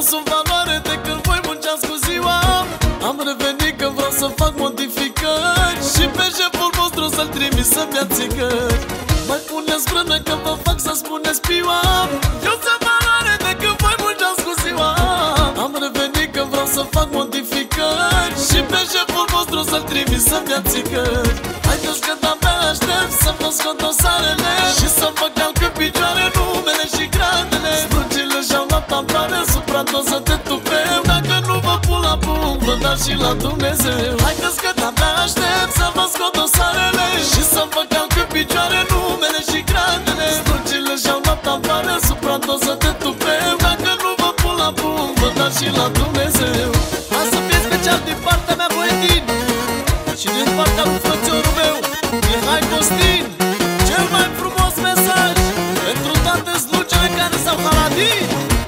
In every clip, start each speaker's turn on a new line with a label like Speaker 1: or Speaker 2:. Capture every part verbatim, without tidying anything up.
Speaker 1: Eu sunt valoare de când voi munceați cu ziua. Am revenit că vreau să fac modificări și pe șeful vostru să-l trimis să-mi ia țigări. Mai puneți frână că vă fac să spuneți piua. Eu sunt valoare de când voi munceați cu ziua. Am revenit că vreau să fac modificări și pe șeful vostru să-l trimis să-mi ia țigări. Haideți că de-abia aștept să vă scot dosarele și să vă calc în picioare numele și gradele. Strugile și-au luat amploare, supradoză de tupeu. Dacă nu vă pun la punct, vă dați și la Dumnezeu. Haideți că de-abia aștept să vă scot dosarele și să vă calc în picioare numele și gradele. Strugile și-au luat amploare, supradoză de tupeu. Dacă nu vă pun la punct, vă dați și la Dumnezeu. Asta fie special din partea mea, Voitin, și din partea lui frățiorul meu, Mihai Costin. Cel mai frumos mesaj pentru toate slucele care s-au haladit.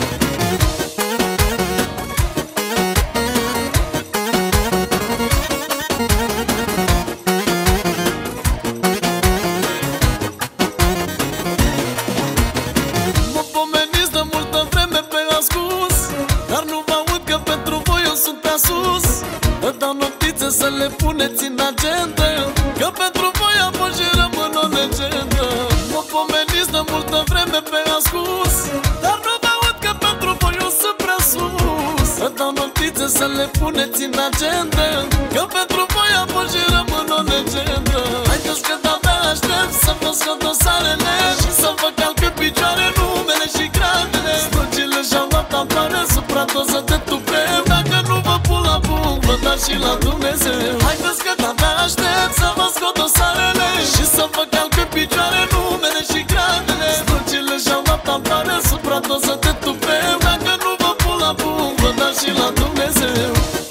Speaker 1: Mă pomeniți de multă vreme pe ascuns, dar nu vă aud că pentru voi eu sunt prea sus. Vă dau notițe să le puneți în agenda, că pentru voi am fost și rămân o legendă. Mă pomeniți de multă vreme pe ascuns, dar nu vă aud că pentru voi eu sunt prea sus. Vă dau notițe să le puneți în agenda, că pentru voi am fost și rămân o legendă. Haideți că de-abia aștept să vă scot dosarele și să vă calc în picioare numele și gradele. Strugile și-au luat amploare, supradoză de tupeu. Dacă nu vă pun la punct, vă dați și la Dumnezeu. Haideți că de-abia aștept să vă scot dosarele și să vă calc în picioare numele și gradele. Strugile și-au luat amploare, supradoză de tupeu. Dacă nu vă pun la punct, vă dați și la Dumnezeu.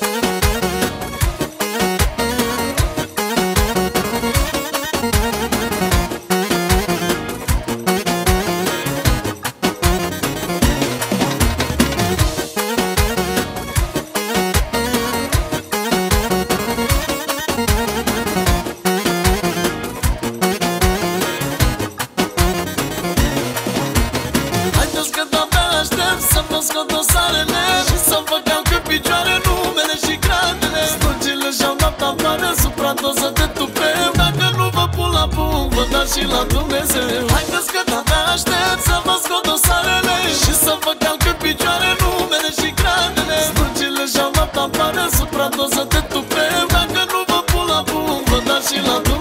Speaker 1: Să vă scot dosarele și să vă calc în picioare numele și gradele. Strugile și-au luat amploare, supradoză de tupeu. Dacă nu vă pun la punct, vă dați și la Dumnezeu. Haideți că de-abia aștept să vă scot dosarele și să vă calc în picioare numele și gradele. Strugile și-au luat amploare, supradoză de tupeu. Dacă nu vă pun la punct, vă dați și la Dumnezeu.